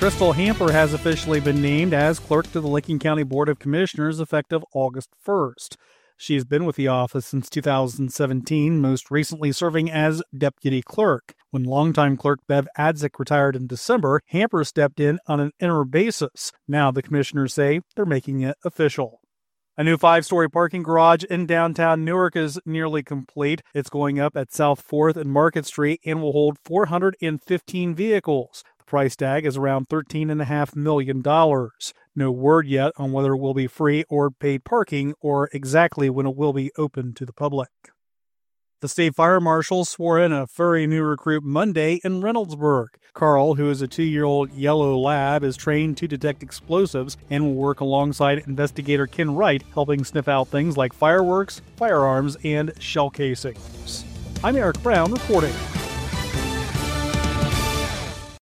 Crystal Hamper has officially been named as clerk to the Licking County Board of Commissioners effective August 1st. She's been with the office since 2017, most recently serving as deputy clerk. When longtime clerk Bev Adzik retired in December, Hamper stepped in on an interim basis. Now the commissioners say they're making it official. A new 5-story parking garage in downtown Newark is nearly complete. It's going up at South 4th and Market Street and will hold 415 vehicles. The price tag is around $13.5 million. No word yet on whether it will be free or paid parking or exactly when it will be open to the public. The state fire marshal swore in a furry new recruit Monday in Reynoldsburg. Carl, who is a 2-year-old yellow lab, is trained to detect explosives and will work alongside investigator Ken Wright, helping sniff out things like fireworks, firearms, and shell casings. I'm Eric Brown reporting.